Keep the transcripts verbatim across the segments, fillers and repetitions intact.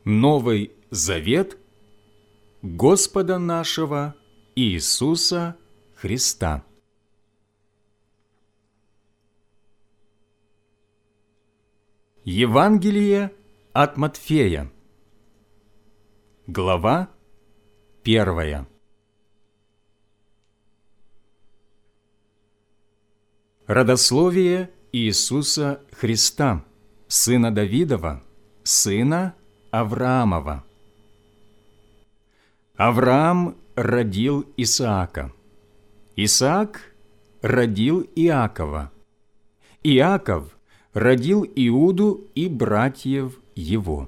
Новый Завет Господа нашего Иисуса Христа. Евангелие от Матфея, глава первая. Родословие Иисуса Христа, сына Давидова, сына Авраамова. Авраам родил Исаака. Исаак родил Иакова. Иаков родил Иуду и братьев его.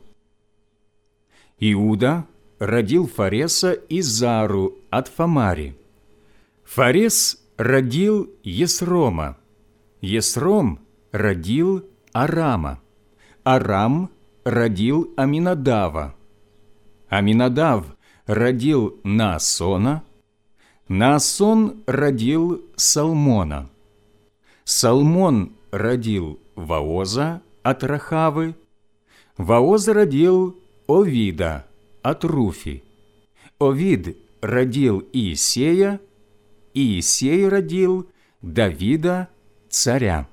Иуда родил Фареса и Зару от Фамари. Фарес родил Есрома. Есром родил Арама. Арам родил Аминадава. Аминадав родил Наасона. Наасон родил Салмона. Салмон родил Вооза от Рахавы. Вооз родил Овида от Руфи. Овид родил Иисея. Иисей родил Давида, царя.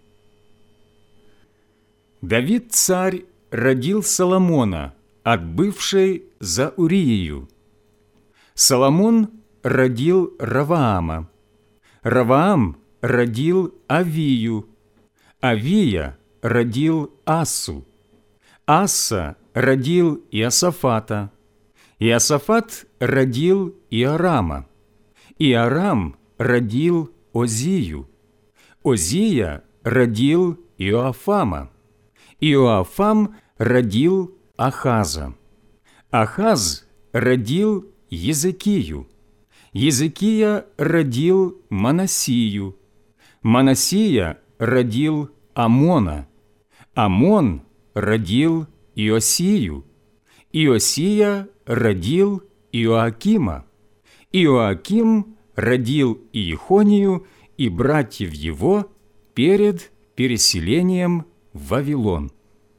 Давид, царь, родил Соломона от бывшей за Уриею. Соломон родил Раваама. Раваам родил Авию. Авия родил Ассу. Асса родил Иосафата. Иосафат родил Иорама. Иорам родил Озию. Озия родил Иоафама. Иоафам родил Ахаза. Ахаз родил Езекию. Езекия родил Манасию. Манасия родил Амона. Амон родил Иосию. Иосия родил Иоакима. Иоаким родил Иехонию и братьев его перед переселением в Вавилон.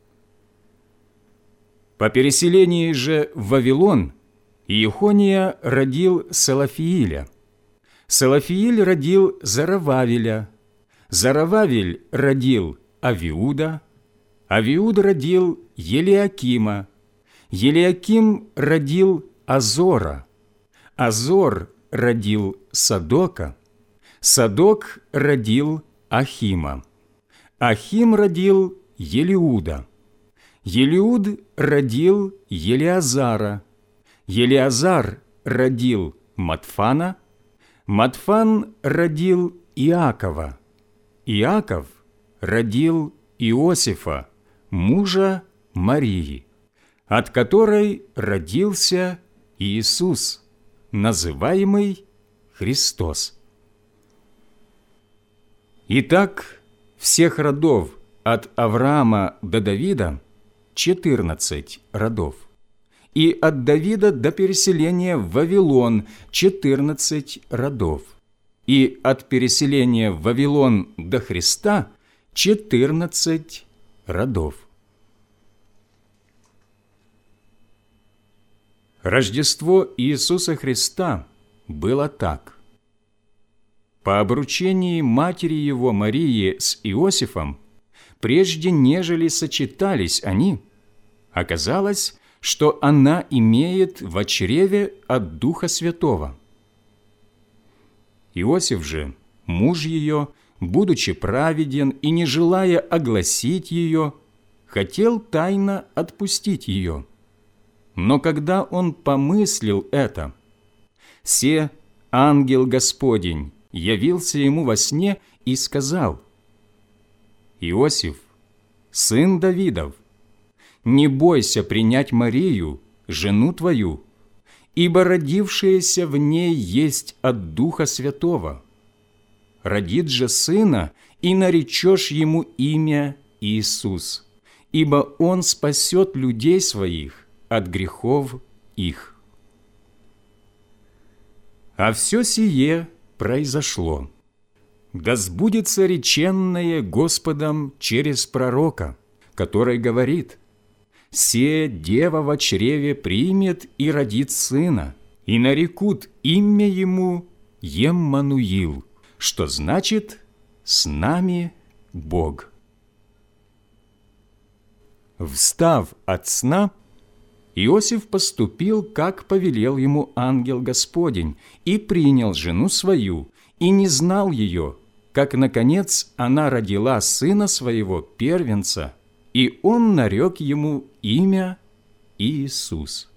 По переселении же в Вавилон Иехония родил Салафииля. Салафииль родил Зарававеля. Зарававель родил Авиуда. Авиуд родил Елиакима. Елиаким родил Азора. Азор родил Садока. Садок родил Ахима. Ахим родил Елиуда. Елиуд родил Елиазара. Елиазар родил Матфана. Матфан родил Иакова. Иаков родил Иосифа, мужа Марии, от которой родился Иисус, называемый Христос. Итак, всех родов от Авраама до Давида четырнадцать родов, и от Давида до переселения в Вавилон четырнадцать родов, и от переселения в Вавилон до Христа четырнадцать родов. Рождество Иисуса Христа было так. По обручении матери его Марии с Иосифом, прежде нежели сочетались они, оказалось, что она имеет в чреве от Духа Святого. Иосиф же, муж ее, будучи праведен и не желая огласить ее, хотел тайно отпустить ее. Но когда он помыслил это, се ангел Господень явился ему во сне и сказал: «Иосиф, сын Давидов, не бойся принять Марию, жену твою, ибо родившееся в ней есть от Духа Святого. Родит же сына, и наречешь ему имя Иисус, ибо он спасет людей своих от грехов их». А все сие произошло, да сбудется реченное Господом через пророка, который говорит: се дева во чреве примет и родит сына, и нарекут имя ему Еммануил, что значит «С нами Бог». Встав от сна, Иосиф поступил, как повелел ему ангел Господень, и принял жену свою, и не знал ее, как, наконец, она родила сына своего первенца, и он нарек ему имя Иисус.